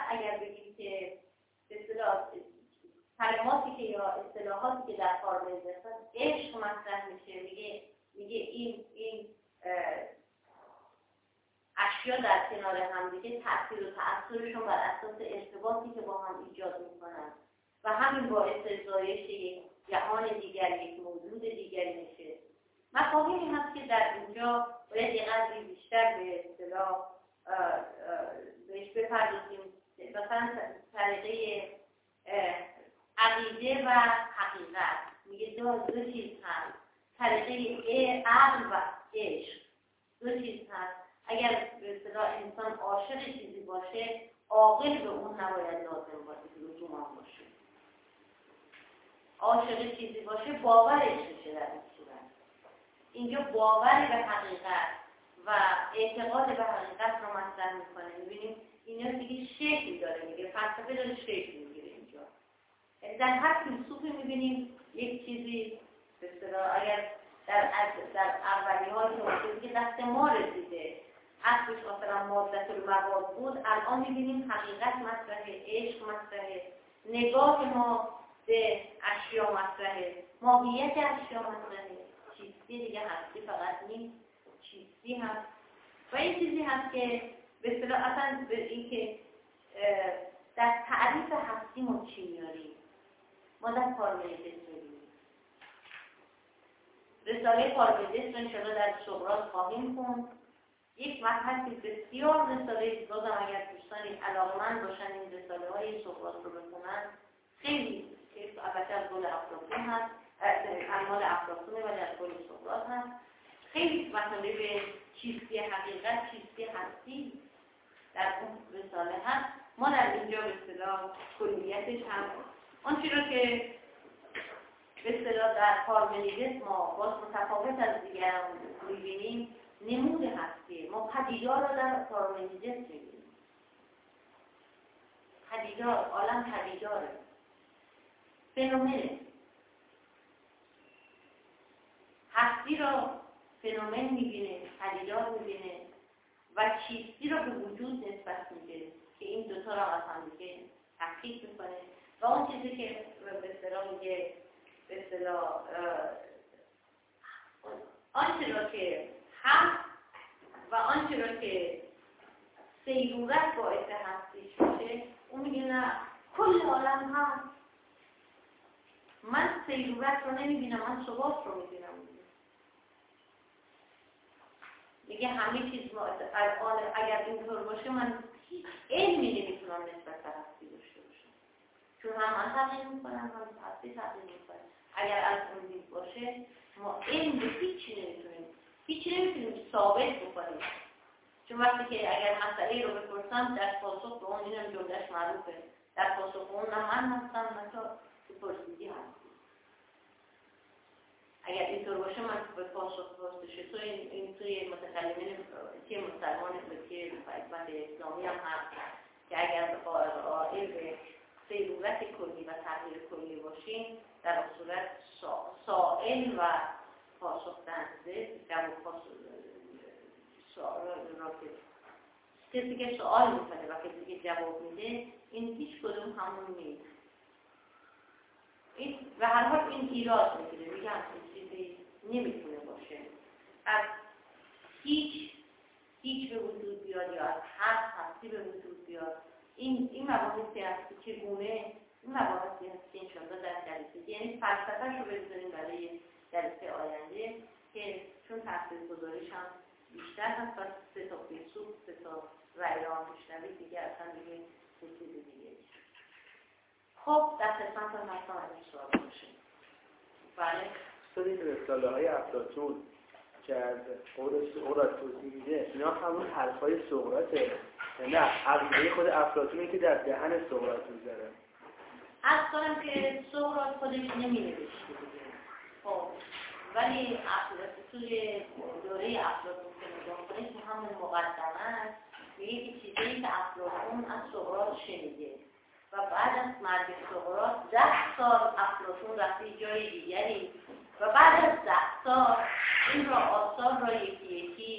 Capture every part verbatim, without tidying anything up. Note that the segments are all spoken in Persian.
اگر بگیم که به اصطلاح کلماتی که یا اصطلاحاتی که در پارمیز هستن عشق مطرح میشه، میگه میگه این این اشیا در کنار هم دیگه تأثیر و تأثیرشون بر اساس ارتباطی که با هم ایجاد میکنن و همین باعث زایش یک جهان دیگر، یک موجود دیگری میشه. مفاهیمی هست که در اینجا باید یه قدری بیشتر به اصطلاح بهش بپردازیم. مثلا طریقه عقیده و حقیقت میگه دو, دو چیز هست، طریقه عقل و عشق دو چیز هست. اگر به اصطلاح انسان عاشق چیزی باشه عاقل به اون نباید لازم باشه، لزوما باشه. عاشق چیزی باشه باورش میشه در این صورت. اینجا باور به حقیقت و اعتقاد به حقیقت رو مطرح میکنه. میبینیم اینا دیگه شکل داره، میگه فلسفه داره شکل میگیره اینجا. در هر فیلسوفی میبینیم یک چیزی به اصطلاح اگر در در اولی های توضیحی که دست ما رسیده اصلش مثلا مادت المواد بود، الان میبینیم حقیقت مطرحه، عشق مطرحه، نگاه ما به اشیا مطرحه، ماهیت اشیا مطرحه، چیزی دیگه هستی فقط نیست، چیزی هست. و این چیزی هست که به اصطلاح اصلا به این که در تعریف هستیمون چی میاریم ما در پارمیدس میبینیم. رساله پارمیدس رو انشاءالله در سقراط خواهیم خوند. یک مطلب که بسیار رساله بازم اگر دوستانی علاقمند باشن این رساله های سقراط رو بخونن خیلی که البته از قول افلاطون هست، اعمال افلاطونه و در قول سقراط هست، خیلی مطالب به چیستی حقیقت، چیستی هستی در اون رساله هست. ما در اینجا به اصطلاح کلیتش هم آنچه رو که به اصطلاح در پارمنیدس ما باز متفاوت از دیگران می‌بینیم نمود هستی. ما پدیدار رو در پارمنیدس می‌بینیم. پدیدار، عالم پدیداره، فنومنه. هستی رو فنومن می‌بینه، پدیدار می‌بینه و چیستی رو به وجود نسبت میده که این دوتا رو از هم دیگه تفکیک میکنه و اون چیزی که به اصطلاح میگه به اصطلاح آنچه را که هست و آنچه را که سیرورت باعث هستیش میشه اون میگه نه کل عالم هست، من سیرورت رو نمیبینم، من ثبات رو میبینم. میگه همه چیز ما الان اگر اینطور باشه من هیچ علمی نمیتونم نسبت به هستی داشته باشم، چون هم من تغییر میکنم هم هستی تغییر میکنم. اگر از اون دید باشه ما علم به هیچی نمیتونیم هیچی نمیتونیم ثابت بکنیم، چون وقتی که اگر مسئله رو بپرسم در پاسخ به اون اینم جملهش معروفه، در پاسخ به اون نه من هستم نه تو پرسیدی هستی. اگر اینطور باشه من به پاسخ پرسشه تو این, این توی متکلمین که مسلمان که حکمت اسلامی هم هست که اگر قائل به ضرورت کلی و تغییر کلی باشیم در اون صورت سائل و پاسخ دهنده جواب پاسخ سوال را که کسی که سوال میکنه و کسی که جواب میده این هیچ کدوم همون نیست. این و هر حال این ایراد میگیره، میگه همچین چیزی نمیتونه باشه، از هیچ هیچ به وجود بیاد یا از هر هستی به وجود بیاد. این این مباحثی هست که چگونه این مباحثی هست که انشاءالله در جلسه یعنی فلسفه‌اش رو بذاریم برای جلسه آینده که چون تاثیرگذاریش هم بیشتر هست و سه تا فیلسوف سه تا رأی را میشنوید دیگه اصلا دیگه چیز دیگه. خب در قسمت هم هستم از سوال باشه. بله این رساله های افلاطون که از سقراط توضیح میده اینا همون حرفای سقراطه؟ نه عقیده خود افلاطونه که در دهن سقراط میذاره؟ از کنم که سقراط خودش نمینوشته دیگه. خب ولی توی دوره افلاطون که نگاه کنید که همون مقدمه است یه چیزی که افلاطون از سقراط شنیده و بعد از مرگ سقراط ده سال افلاطون رفته جای دیگری و بعد از ده سال این را آثار را یکی یکی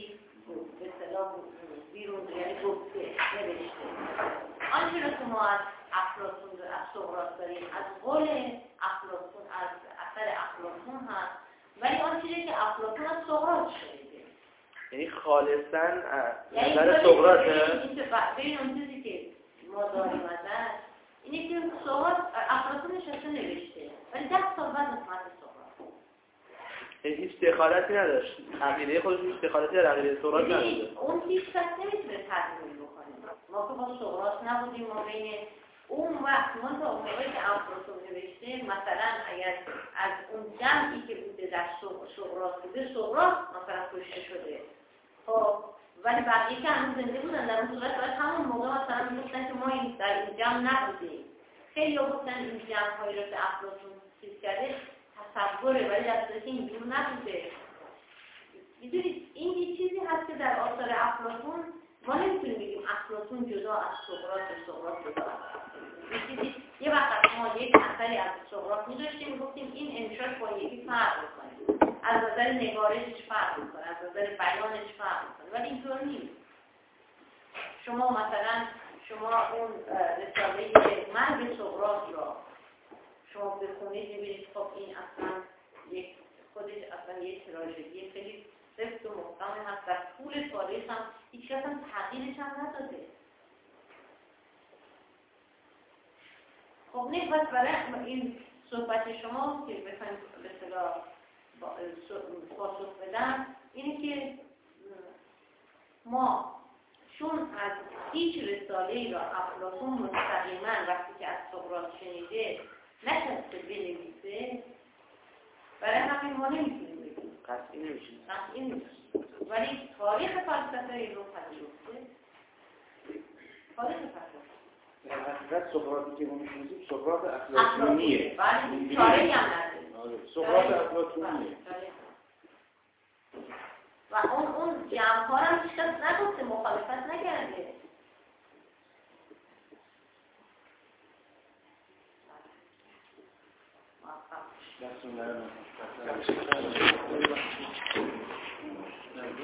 به اصطلاح بیرون یعنی گفته نوشته. آنچه را که ما از افلاطون از سقراط داریم از قول افلاطون از اثر افلاطون هست، ولی آن چیزی که افلاطون از سقراط شنیده، یعنی خالصاً نظر سقراطه. ببین اون چیزی که ما داریم ازش اینه که سقراط افلاطون نشسته نوشته ولی ده سال بعد متن سقراط هیچ دخالتی نداشت، عقیده خودش هیچ دخالتی در عقیده سقراط نداشت. اون هیچ کس نمیتونه تضمین بکنه. ما که با سقراط نبودیم، ما بین اون وقت ما تا اون موقعی که افلاطون نوشته مثلا اگر از اون جمعی که بوده در سقراط بوده سقراط مثلا کشته شده، خب ولی بقیه که هنوز زنده بودن در اون صورت باید همون موقع مثلا میگفتن که ما این در این جمع نبودیم. خیلی ها گفتن این جمع هایی رو که افلاطون چیز کرده تصوره، ولی در صورتی اینجور نبوده. میدونید این یه چیزی هست که در آثار افلاطون ما نمیتونیم بگیم افلاطون جدا از سقراط و سقراط جدا از یه وقت ما یک اثری از سقراط می‌داشتیم میگفتیم این انشاش با یکی فرق می‌کنه، از نظر نگارشش فرق می‌کنه، از نظر بیانش فرق می‌کنه، ولی اینطور نیست. شما مثلا شما اون رساله‌ای که مرگ سقراط را شما بخونید می‌بینید خب این اصلا یک خودش اصلا یک تراژدی خیلی سفت و محکم هست. در طول تاریخ هم هیچ کس هم تغییرش هم نداده. خب نه بس برای این صحبت شما که بخوایم به اصطلاح پاسخ بدم اینه که ما چون از هیچ رساله‌ای را افلاطون مستقیما وقتی که از سقراط شنیده نشسته بنویسه، برای همین ما نمیتونیم بگیم قطعی نمیشیم قطعی نمیشیم. ولی تاریخ فلسفه این رو پذیرفته. تاریخ فلسفه در حقیقت سقراطی که ما می‌شناسیم سقراط افلاطونیه. بله تاریخی هم نداره. سقراط افلاطونیه. و اون اون جمع‌ها هم هیچ کس نگفته، مخالفت نکرده. دستون درد نکنه.